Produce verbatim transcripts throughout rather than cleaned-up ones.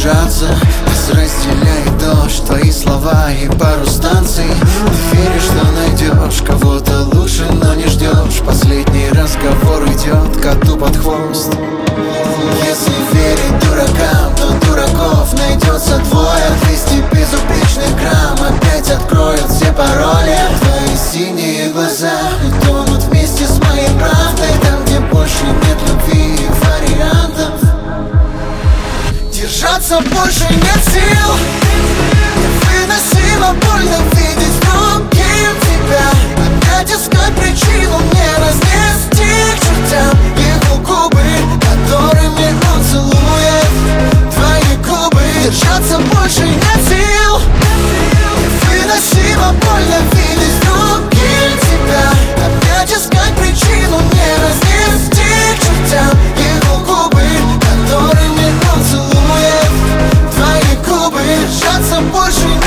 держаться. Нас разделяет дождь, твои слова и пару станций. Ты веришь, что найдешь кого-то лучше, но не ждешь. Последний разговор идет коту под хвост. Если верить дуракам, то дураков найдется двое. Двести безупречных грамм опять откроют все пароли. Твои синие глаза тонут вместе с моей правдой. Там, где больше нет любви и вариантов, держаться больше нет сил. Невыносимо больно видеть другим тебя. Опять искать причину мне разнести к чертям его губы, которыми он целует твои губы. Держаться больше нет сил. Невыносимо больно видеть другим тебя. Опять искать причину мне разнести к чертям его губы, которыми он целует твои губы. Держаться больше нет.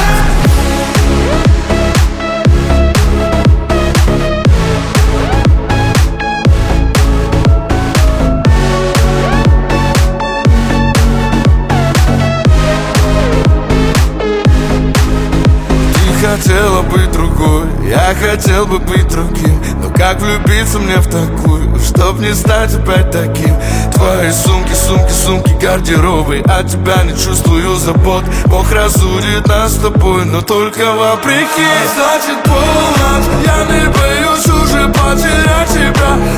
Хотела быть другой, я хотел бы быть другим. Но как влюбиться мне в такую, чтоб не стать опять таким? Твои сумки, сумки, сумки, гардеробы. От тебя не чувствую забот. Бог разудит нас с тобой, но только вопреки. Значит, полночь, я не боюсь уже потерять тебя.